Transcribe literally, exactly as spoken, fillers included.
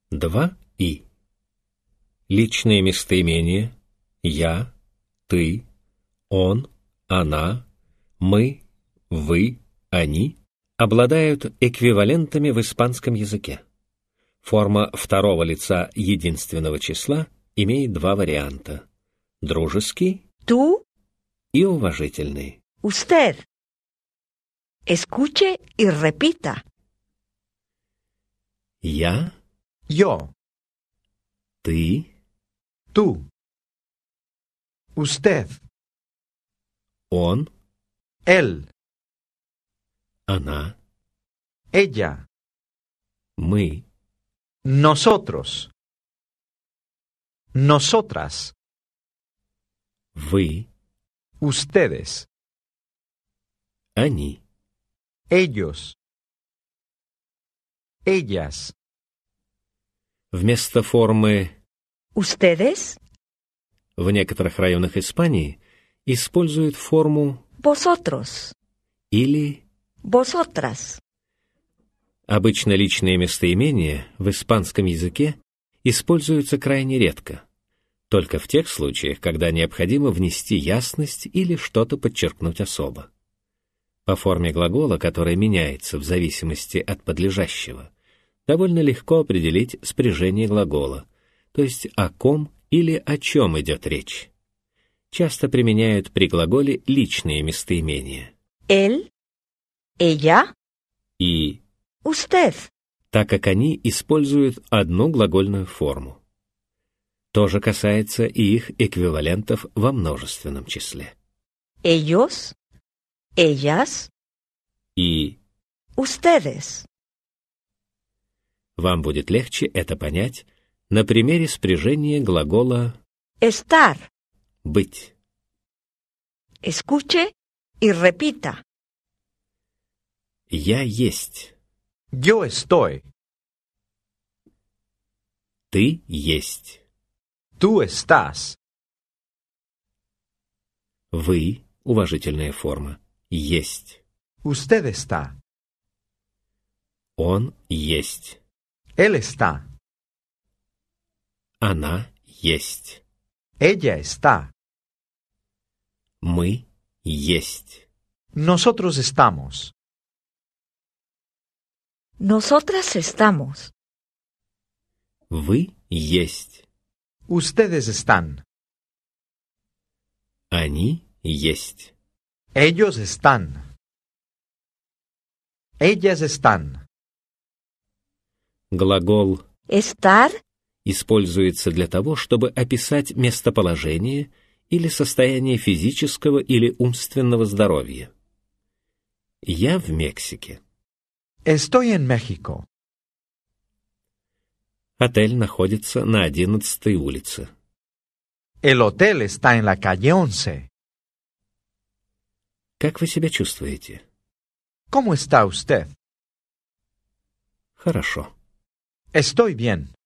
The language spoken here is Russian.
Два «и». Личные местоимения «я», «ты», «он», «она», «мы», «вы», «они» обладают эквивалентами в испанском языке. Форма второго лица единственного числа имеет два варианта – дружеский Tú, и уважительный. usted. Escuche y repita. Я, Yo, ты, tú, usted, он, él, она, ella, мы, nosotros, nosotras, вы, ustedes, они. ellos, ellas. Вместо формы ¿Ustedes? в некоторых районах Испании используют форму Vosotros. или. Vosotras. Обычно личные местоимения в испанском языке используются крайне редко, только в тех случаях, когда необходимо внести ясность или что-то подчеркнуть особо. По форме глагола, которая меняется в зависимости от подлежащего, довольно легко определить спряжение глагола, то есть о ком или о чем идет речь. Часто применяют при глаголе личные местоимения. Él, ella, И usted. так как они используют одну глагольную форму. То же касается и их эквивалентов во множественном числе. Ellos, ellas, И ustedes. вам будет легче это понять на примере спряжения глагола Estar. «быть». Escuche y repita. Я есть. Yo estoy, Ты есть. tú estás, Вы, уважительная форма, есть. usted está, Он есть. él está, Она есть. ella está, Мы есть. nosotros estamos, Nosotras estamos. Вы есть. ustedes están, Они есть. ellos están, ellas están. Глагол Estar, используется для того, чтобы описать местоположение или состояние физического или умственного здоровья. Я в Мексике. Estoy en México. Отель находится на одиннадцатой улице. El hotel está en la calle once. Как вы себя чувствуете? ¿Cómo está usted? Хорошо. Estoy bien.